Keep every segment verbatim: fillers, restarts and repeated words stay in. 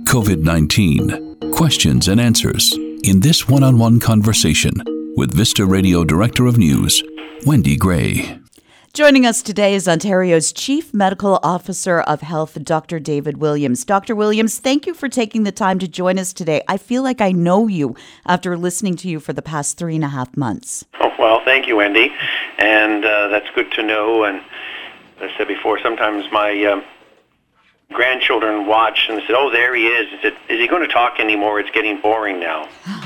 COVID nineteen, questions and answers in this one-on-one conversation with Vista Radio Director of News, Wendy Gray. Joining us today is Ontario's Chief Medical Officer of Health, Doctor David Williams. Doctor Williams, thank you for taking the time to join us today. I feel like I know you after listening to you for the past three and a half months. Oh, well, thank you, Wendy. And uh, that's good to know. And as I said before, sometimes my um, grandchildren watch and they said, oh, there he is. Is, it, is he going to talk anymore? It's getting boring now.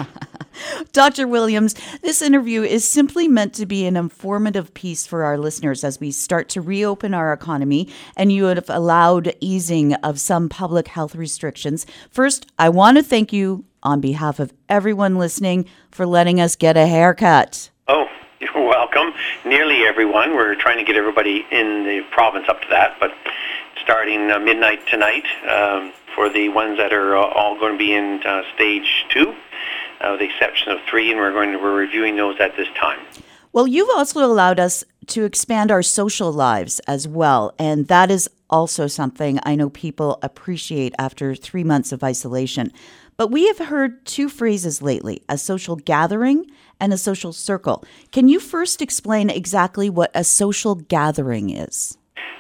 Doctor Williams, this interview is simply meant to be an informative piece for our listeners as we start to reopen our economy, and you have allowed easing of some public health restrictions. First, I want to thank you on behalf of everyone listening for letting us get a haircut. Oh, you're welcome. Nearly everyone. We're trying to get everybody in the province up to that, but starting uh, midnight tonight um, for the ones that are uh, all going to be in uh, stage two. Uh, with the exception of three, and we're going to, we're reviewing those at this time. Well, you've also allowed us to expand our social lives as well, and that is also something I know people appreciate after three months of isolation. But we have heard two phrases lately, a social gathering and a social circle. Can you first explain exactly what a social gathering is?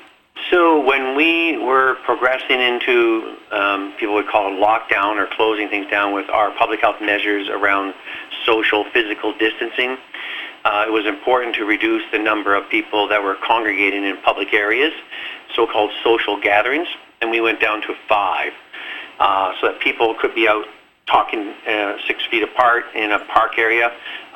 So when we were progressing into, um, people would call it lockdown or closing things down with our public health measures around social physical distancing, uh, it was important to reduce the number of people that were congregating in public areas, so-called social gatherings, and we went down to five, uh, so that people could be out talking uh, six feet apart in a park area.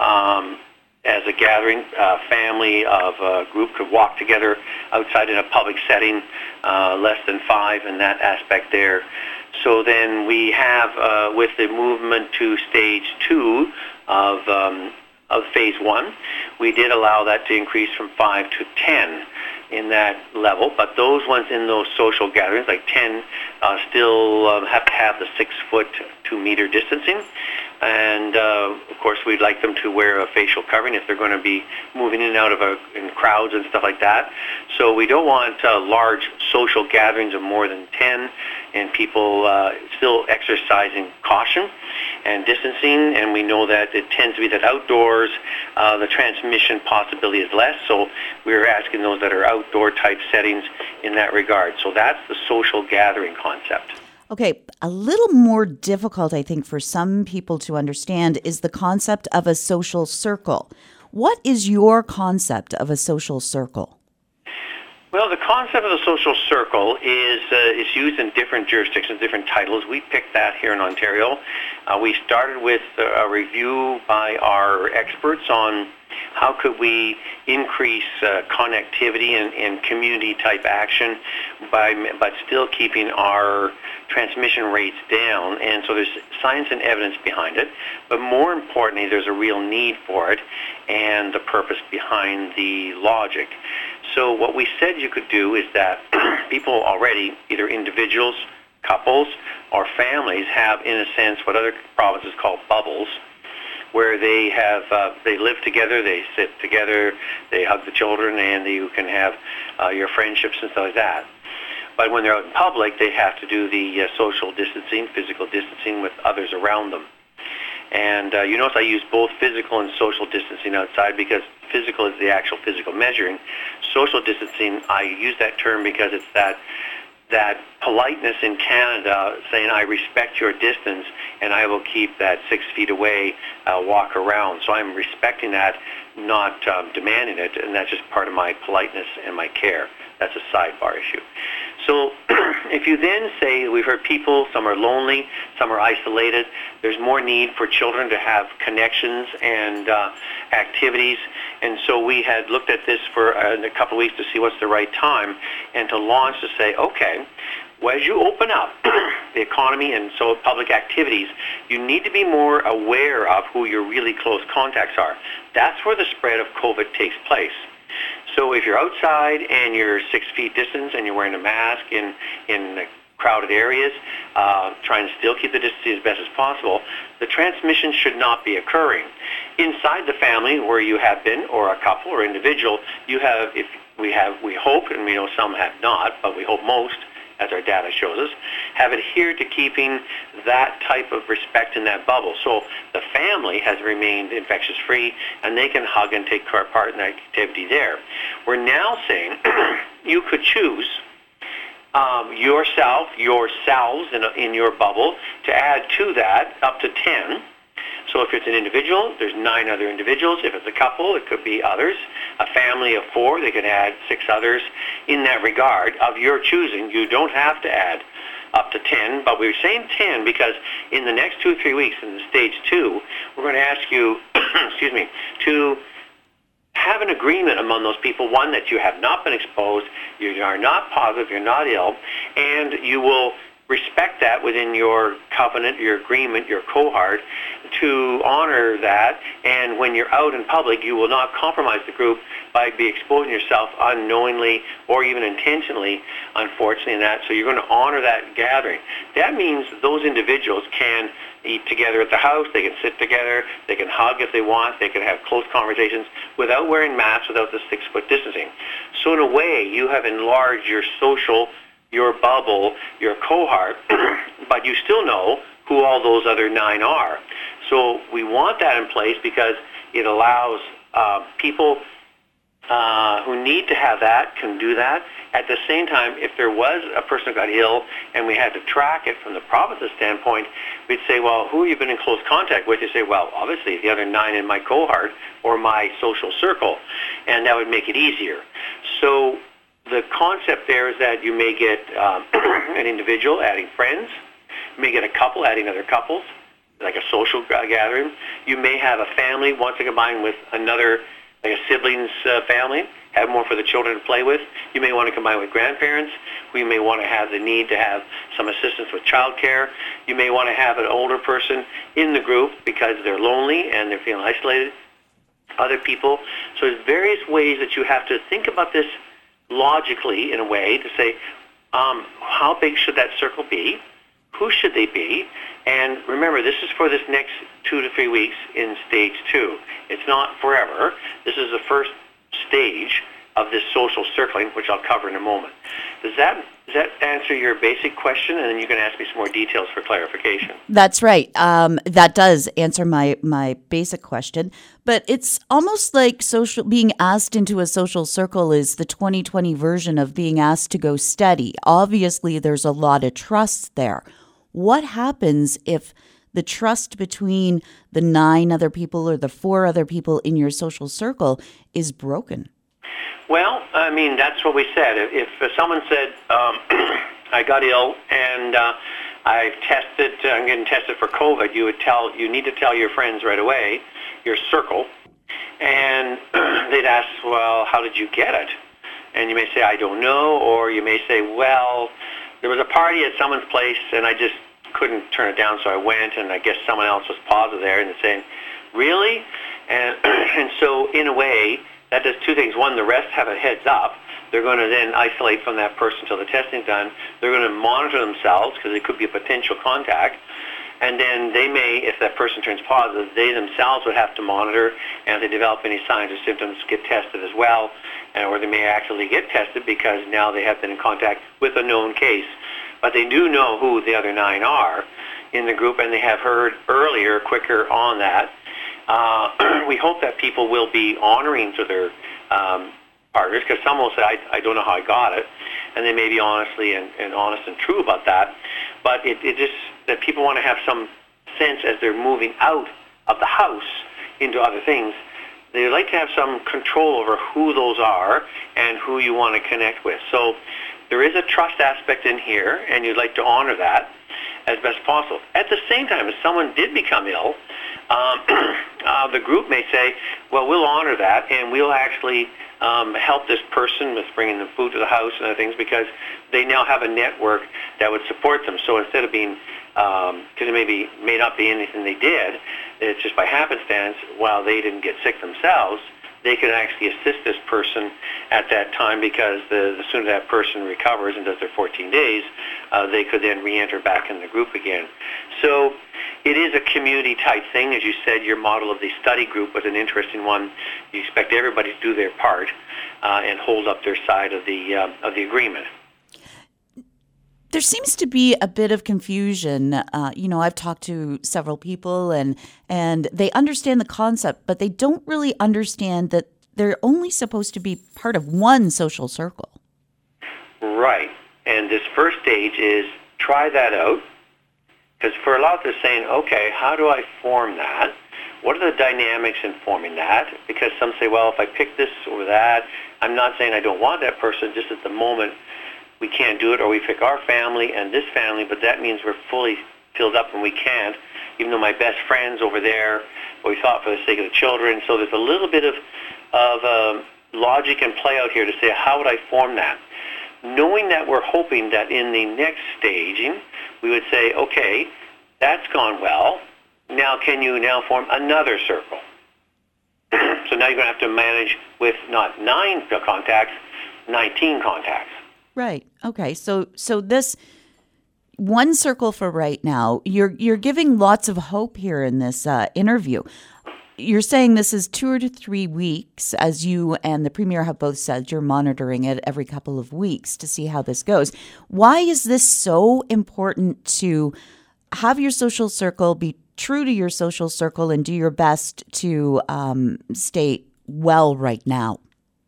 Um, As a gathering, uh, family of a group could walk together outside in a public setting, uh, less than five in that aspect there. So then we have, uh, with the movement to stage two of um, of phase one, we did allow that to increase from five to ten in that level. But those ones in those social gatherings, like ten, uh, still uh, have to have the six foot, two meter distancing. And, uh, of course, we'd like them to wear a facial covering if they're going to be moving in and out of a, in crowds and stuff like that. So we don't want uh, large social gatherings of more than ten, and people uh, still exercising caution and distancing. And we know that it tends to be that outdoors, uh, the transmission possibility is less. So we're asking those that are outdoor type settings in that regard. So that's the social gathering concept. Okay, a little more difficult, I think, for some people to understand is the concept of a social circle. What is your concept of a social circle? Well, the concept of the social circle is uh, is used in different jurisdictions, different titles. We picked that here in Ontario. Uh, we started with a review by our experts on how could we increase uh, connectivity and, and community-type action by, but still keeping our transmission rates down. And so there's science and evidence behind it. But more importantly, there's a real need for it and the purpose behind the logic. So what we said you could do is that people already, either individuals, couples, or families, have, in a sense, what other provinces call bubbles, where they have uh, they live together, they sit together, they hug the children, and you can have uh, your friendships and stuff like that. But when they're out in public, they have to do the uh, social distancing, physical distancing with others around them. And uh, you notice I use both physical and social distancing outside because physical is the actual physical measuring. Social distancing, I use that term because it's that that politeness in Canada saying, I respect your distance and I will keep that six feet away, uh, walk around. So I'm respecting that, not um, demanding it, and that's just part of my politeness and my care. That's a sidebar issue. So if you then say, we've heard people, some are lonely, some are isolated, there's more need for children to have connections and uh, activities. And so we had looked at this for uh, a couple of weeks to see what's the right time and to launch to say, okay, well, as you open up the economy and so public activities, you need to be more aware of who your really close contacts are. That's where the spread of COVID takes place. So if you're outside and you're six feet distance and you're wearing a mask in, in crowded areas, uh, trying to still keep the distance as best as possible, the transmission should not be occurring. Inside the family where you have been, or a couple or individual, you have, if we have, we hope, and we know some have not, but we hope most, as our data shows us, have adhered to keeping that type of respect in that bubble. So the family has remained infectious-free, and they can hug and take part in activity there. We're now saying you could choose um, yourself, yourselves in, a, in your bubble to add to that up to ten. So if it's an individual, there's nine other individuals. If it's a couple, it could be others. A family of four, they can add six others in that regard of your choosing. You don't have to add up to ten, but we're saying ten because in the next two or three weeks in the stage two, we're going to ask you, excuse me, to have an agreement among those people, one, that you have not been exposed, you are not positive, you're not ill, and you will respect that within your covenant, your agreement, your cohort, to honor that. And when you're out in public, you will not compromise the group by be exposing yourself unknowingly or even intentionally, unfortunately, in that. So you're going to honor that gathering. That means those individuals can eat together at the house, they can sit together, they can hug if they want, they can have close conversations without wearing masks, without the six-foot distancing. So in a way, you have enlarged your social, your bubble, your cohort, but you still know who all those other nine are. So we want that in place because it allows uh, people uh, who need to have that can do that. At the same time, if there was a person who got ill and we had to track it from the province's standpoint, we'd say, well, who have you been in close contact with? You say, well, obviously the other nine in my cohort or my social circle, and that would make it easier. So the concept there is that you may get um, an individual adding friends. You may get a couple adding other couples, like a social gathering. You may have a family want to combine with another, like a siblings uh, family, have more for the children to play with. You may want to combine with grandparents. We may want to have the need to have some assistance with childcare. You may want to have an older person in the group because they're lonely and they're feeling isolated. Other people. So there's various ways that you have to think about this logically, in a way, to say, um, how big should that circle be? Who should they be? And remember, this is for this next two to three weeks in stage two. It's not forever. This is the first stage of this social circling, which I'll cover in a moment. Does that does that answer your basic question? And then you can ask me some more details for clarification. That's right. Um, that does answer my, my basic question. But it's almost like social being asked into a social circle is the twenty twenty version of being asked to go steady. Obviously, there's a lot of trust there. What happens if the trust between the nine other people or the four other people in your social circle is broken? Well, I mean, that's what we said. If, if someone said, um, I got ill and uh, I've tested, uh, I'm getting tested for COVID, you would tell, you need to tell your friends right away, your circle, and they'd ask, well, how did you get it? And you may say, I don't know, or you may say, well, there was a party at someone's place and I just couldn't turn it down, so I went, and I guess someone else was positive there, and they're saying, really? And, and so, in a way, that does two things. One, the rest have a heads up. They're going to then isolate from that person until the testing's done. They're going to monitor themselves because it could be a potential contact. And then they may, if that person turns positive, they themselves would have to monitor, and if they develop any signs or symptoms, get tested as well, or they may actually get tested because now they have been in contact with a known case. But they do know who the other nine are in the group, and they have heard earlier, quicker on that. Uh, we hope that people will be honoring to their um, partners, because some will say, I, I don't know how I got it, and they may be honestly and, and honest and true about that. But it, it just that people want to have some sense as they're moving out of the house into other things. They like to have some control over who those are and who you want to connect with. So there is a trust aspect in here, and you'd like to honor that as best possible. At the same time, if someone did become ill, um, uh, the group may say, well, we'll honor that, and we'll actually um, help this person with bringing them food to the house and other things, because they now have a network that would support them. So instead of being, because um, it may, be, may not be anything they did, it's just by happenstance, while they didn't get sick themselves, they can actually assist this person at that time, because the, the sooner that person recovers and does their fourteen days, uh, they could then re-enter back in the group again. So it is a community-type thing. As you said, your model of the study group was an interesting one. You expect everybody to do their part uh, and hold up their side of the uh, of the agreement. There seems to be a bit of confusion. Uh, you know, I've talked to several people and and they understand the concept, but they don't really understand that they're only supposed to be part of one social circle. Right. And this first stage is try that out. Because for a lot, they're saying, okay, how do I form that? What are the dynamics in forming that? Because some say, well, if I pick this or that, I'm not saying I don't want that person, just at the moment we can't do it, or we pick our family and this family, but that means we're fully filled up and we can't, even though my best friend's over there, but we thought for the sake of the children. So there's a little bit of, of um, logic and play out here to say, how would I form that? Knowing that we're hoping that in the next staging, we would say, okay, that's gone well. Now can you now form another circle? So now you're going to have to manage with not nine contacts, nineteen contacts. Right. Okay. So so this one circle for right now, you're you're giving lots of hope here in this uh, interview. You're saying this is two to three weeks, as you and the Premier have both said. You're monitoring it every couple of weeks to see how this goes. Why is this so important to have your social circle, be true to your social circle, and do your best to um, stay well right now?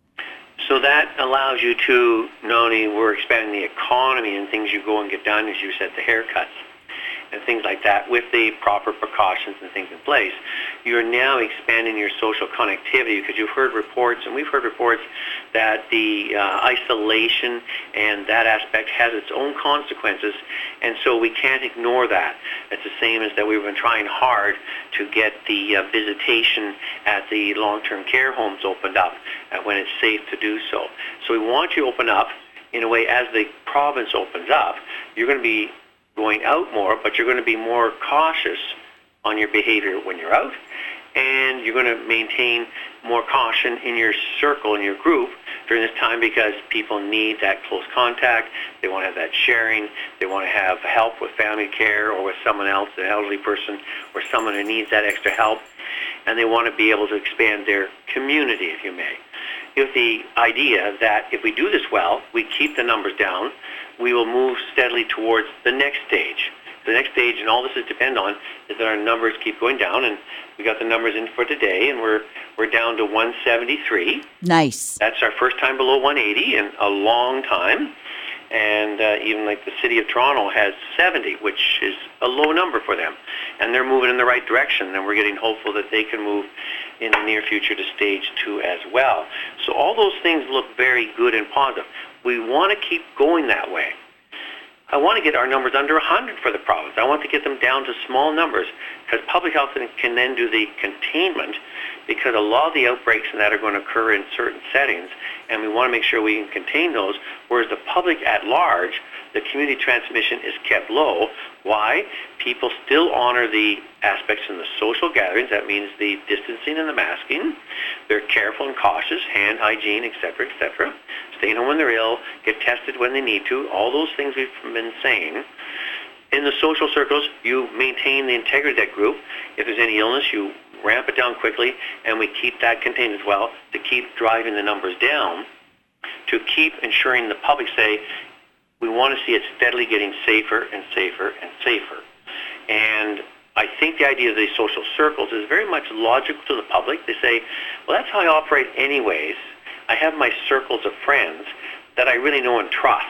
So that allows you to, not only we're expanding the economy and things you go and get done, as you said, the haircuts and things like that, with the proper precautions and things in place, you're now expanding your social connectivity, because you've heard reports, and we've heard reports, that the uh, isolation and that aspect has its own consequences, and so we can't ignore that. It's the same as that we've been trying hard to get the uh, visitation at the long-term care homes opened up uh, when it's safe to do so. So we want you to open up in a way, as the province opens up, you're going to be going out more, but you're going to be more cautious on your behavior when you're out, and you're going to maintain more caution in your circle, in your group during this time, because people need that close contact. They want to have that sharing. They want to have help with family care or with someone else, an elderly person or someone who needs that extra help, and they want to be able to expand their community, if you may, with the idea that if we do this well, we keep the numbers down, we will move steadily towards the next stage. The next stage, and all this is depend on, is that our numbers keep going down, and we got the numbers in for today, and we're we're down to one seventy-three. Nice. That's our first time below one eighty in a long time, and uh, even like the City of Toronto has seventy, which is a low number for them, and they're moving in the right direction, and we're getting hopeful that they can move in the near future to stage two as well. So all those things look very good and positive. We want to keep going that way. I want to get our numbers under one hundred for the province. I want to get them down to small numbers, because public health can then do the containment, because a lot of the outbreaks and that are going to occur in certain settings, and we want to make sure we can contain those, whereas the public at large, the community transmission is kept low. Why? People still honor the aspects in the social gatherings. That means the distancing and the masking. They're careful and cautious, hand hygiene, et cetera, et cetera. Staying home when they're ill, get tested when they need to, all those things we've been saying. In the social circles, you maintain the integrity of that group. If there's any illness, you ramp it down quickly, and we keep that contained as well to keep driving the numbers down, to keep ensuring the public say, we want to see it steadily getting safer and safer and safer. And I think the idea of these social circles is very much logical to the public. They say, well, that's how I operate anyways. I have my circles of friends that I really know and trust.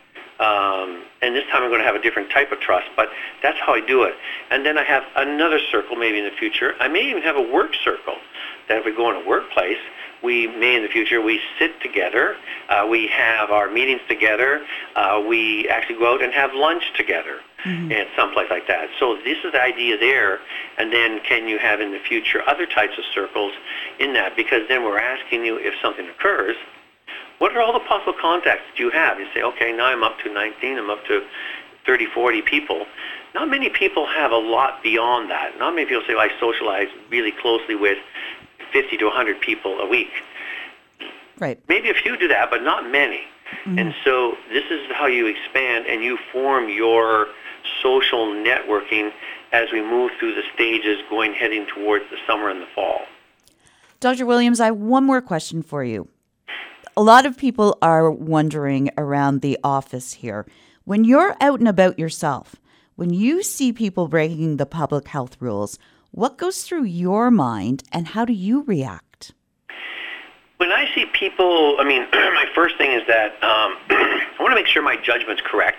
Um, and this time I'm going to have a different type of trust, but that's how I do it. And then I have another circle maybe in the future. I may even have a work circle, that if we go in a workplace, we may in the future, we sit together, uh, we have our meetings together, uh, we actually go out and have lunch together, mm-hmm. and someplace like that. So this is the idea there, and then can you have in the future other types of circles in that, because then we're asking you if something occurs, what are all the possible contacts that you have? You say, okay, now I'm up to nineteen, I'm up to thirty, forty people. Not many people have a lot beyond that. Not many people say, well, I socialize really closely with fifty to one hundred people a week. Right. Maybe a few do that, but not many. Mm-hmm. And so this is how you expand and you form your social networking as we move through the stages going heading towards the summer and the fall. Doctor Williams, I have one more question for you. A lot of people are wondering around the office here. When you're out and about yourself, when you see people breaking the public health rules, what goes through your mind and how do you react? When I see people, I mean, my first thing is that um, I want to make sure my judgment's correct.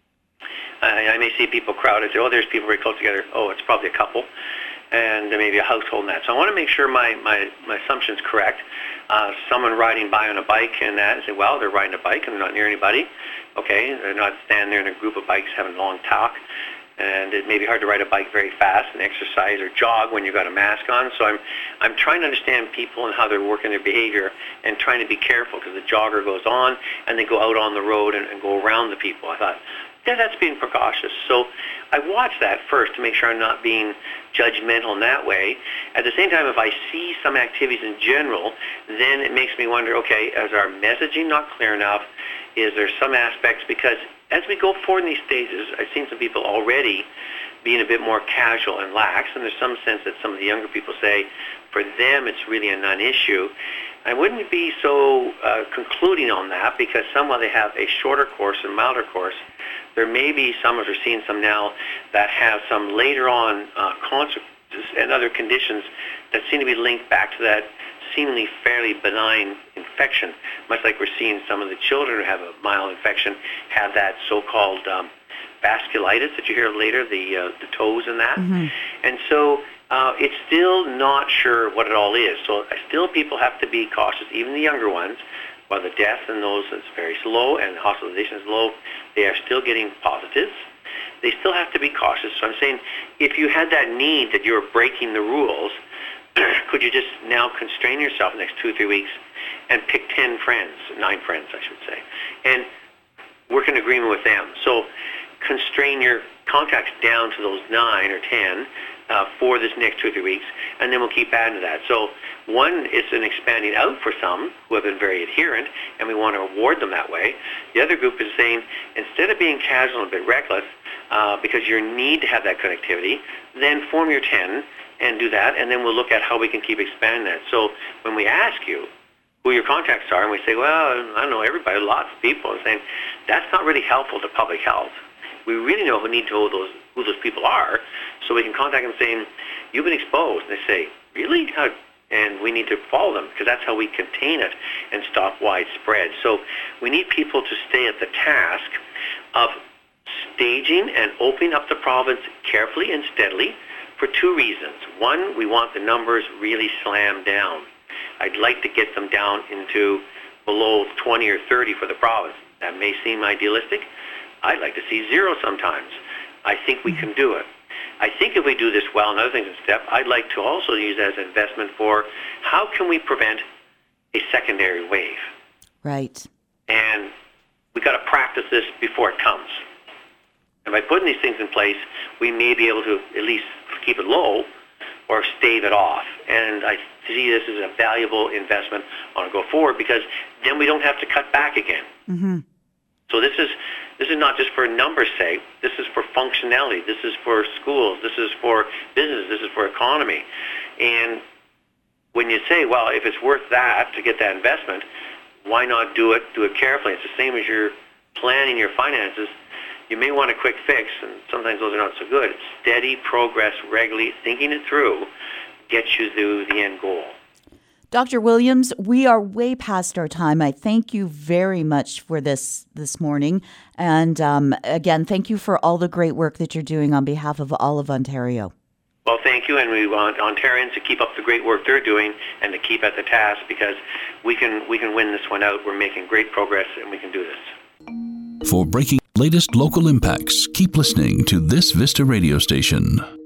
I, I may see people crowded, say, oh, there's people very close together. Oh, it's probably a couple, and maybe a household and that. So I want to make sure my, my, my assumption's correct. Uh, someone riding by on a bike and that, and say, well, they're riding a bike and they're not near anybody. Okay, they're not standing there in a group of bikes having a long talk. And it may be hard to ride a bike very fast and exercise or jog when you've got a mask on. So I'm I'm trying to understand people and how they're working their behavior and trying to be careful because the jogger goes on and they go out on the road and, and go around the people. I thought, yeah, that's being precautious. So I watch that first to make sure I'm not being judgmental in that way. At the same time, if I see some activities in general, then it makes me wonder, okay, is our messaging not clear enough? Is there some aspects, because as we go forward in these stages, I've seen some people already being a bit more casual and lax, and there's some sense that some of the younger people say for them it's really a non-issue. I wouldn't be so uh, concluding on that, because some, while they have a shorter course and milder course, there may be some, as we're seeing some now, that have some later on uh, consequences and other conditions that seem to be linked back to that seemingly fairly benign infection, much like we're seeing some of the children who have a mild infection have that so-called um, vasculitis that you hear later, the uh, the toes and that. Mm-hmm. And so uh, it's still not sure what it all is. So still people have to be cautious, even the younger ones. While the death in those is very low and hospitalization is low, they are still getting positives. They still have to be cautious. So I'm saying, if you had that need that you were breaking the rules, could you just now constrain yourself the next two or three weeks and pick ten friends, nine friends, I should say, and work in agreement with them? So constrain your contacts down to those nine or ten uh, for this next two or three weeks, and then we'll keep adding to that. So one is an expanding out for some who have been very adherent, and we want to reward them that way. The other group is saying, instead of being casual and a bit reckless, uh, because you need to have that connectivity, then form your ten and do that, and then we'll look at how we can keep expanding that. So when we ask you who your contacts are, and we say, well, I don't know, everybody, lots of people, and saying, that's not really helpful to public health. We really know who need to know those, who those people are, so we can contact them saying, you've been exposed. And they say, really? How? And we need to follow them, because that's how we contain it and stop widespread. So we need people to stay at the task of staging and opening up the province carefully and steadily, for two reasons. One, we want the numbers really slammed down. I'd like to get them down into below twenty or thirty for the province. That may seem idealistic. I'd like to see zero sometimes. I think we can do it. I think if we do this well, another thing in step, I'd like to also use as an investment for how can we prevent a secondary wave? Right. And we've got to practice this before it comes. And by putting these things in place, we may be able to at least keep it low or stave it off. And I see this as a valuable investment on a go forward, because then we don't have to cut back again. Mm-hmm. So this is this is not just for numbers' sake. This is for functionality. This is for schools. This is for business. This is for economy. And when you say, well, if it's worth that to get that investment, why not do it? Do it carefully. It's the same as you're planning your finances. You may want a quick fix, and sometimes those are not so good. Steady progress, regularly thinking it through, gets you to the end goal. Doctor Williams, we are way past our time. I thank you very much for this this morning. And um, again, thank you for all the great work that you're doing on behalf of all of Ontario. Well, thank you, and we want Ontarians to keep up the great work they're doing and to keep at the task, because we can we can win this one out. We're making great progress, and we can do this. For breaking latest local impacts, keep listening to this Vista radio station.